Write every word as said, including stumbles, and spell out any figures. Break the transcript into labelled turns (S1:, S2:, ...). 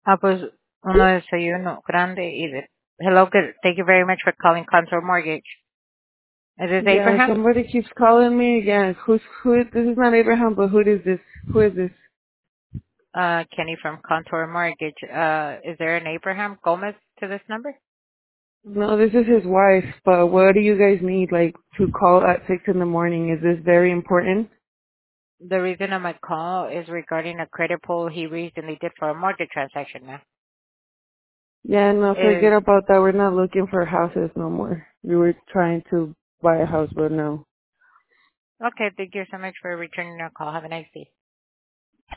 S1: Ah, pues uno desayuno grande y de... Hello, good. Thank you very much for calling Contour Mortgage. Is this
S2: Yeah,
S1: Abraham?
S2: somebody keeps calling me. Yeah, who's who? Is, this is not Abraham, but who is this? Who is this?
S1: Uh, Kenny from Contour Mortgage. Uh, is there an Abraham Gomez to this number?
S2: No, this is his wife. But what do you guys need? Like to call at six in the morning? Is this very important?
S1: The reason of my call is regarding a credit pull he recently did for a mortgage transaction, ma'am.
S2: Yeah, no, forget
S1: Is
S2: about that. We're not looking for houses no more. We were trying to buy a house, but no.
S1: okay. Thank you so much for returning our call. Have a nice day.